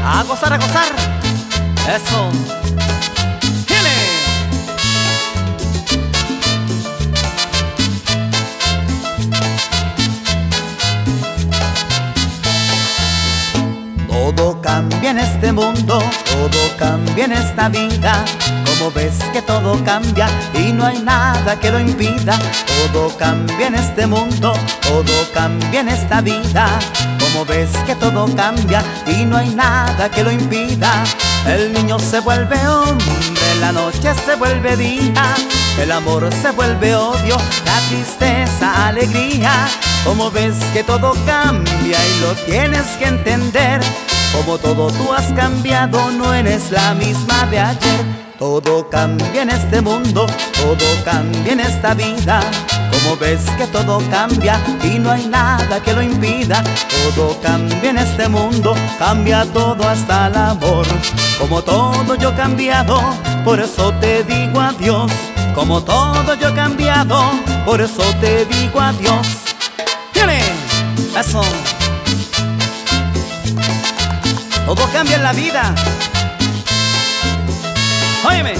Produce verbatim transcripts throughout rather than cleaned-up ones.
A gozar, a gozar. Eso. ¡Gile! Todo cambia en este mundo, todo cambia en esta vida. Como ves que todo cambia y no hay nada que lo impida. Todo cambia en este mundo, todo cambia en esta vida. Como ves que todo cambia y no hay nada que lo impida. El niño se vuelve hombre, la noche se vuelve día. El amor se vuelve odio, la tristeza alegría. Como ves que todo cambia y lo tienes que entender. Como todo tú has cambiado, no eres la misma de ayer. Todo cambia en este mundo, todo cambia en esta vida. Como ves que todo cambia y no hay nada que lo impida. Todo cambia en este mundo, cambia todo hasta el amor. Como todo yo he cambiado, por eso te digo adiós. Como todo yo he cambiado, por eso te digo adiós. ¡Tiene! Eso. Todo cambia en la vida. Óyeme.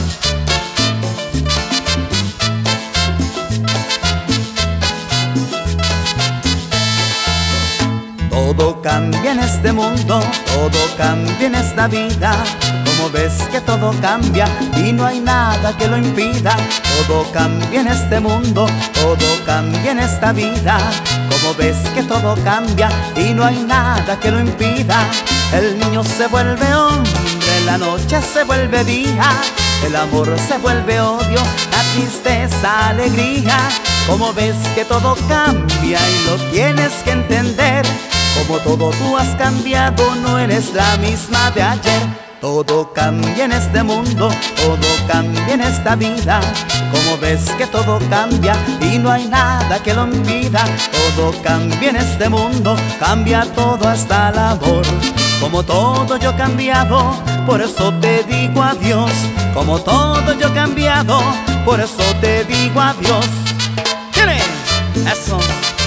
Todo cambia en este mundo, todo cambia en esta vida. Como ves que todo cambia y no hay nada que lo impida. Todo cambia en este mundo, todo cambia en esta vida. Como ves que todo cambia y no hay nada que lo impida. El niño se vuelve hombre, la noche se vuelve día. El amor se vuelve odio, la tristeza alegría. Como ves que todo cambia y lo tienes que entender. Como todo tú has cambiado, no eres la misma de ayer. Todo cambia en este mundo, todo cambia en esta vida. Como ves que todo cambia y no hay nada que lo impida. Todo cambia en este mundo, cambia todo hasta el amor. Como todo yo he cambiado, por eso te digo adiós. Como todo yo he cambiado, por eso te digo adiós. ¿Quiere? Eso.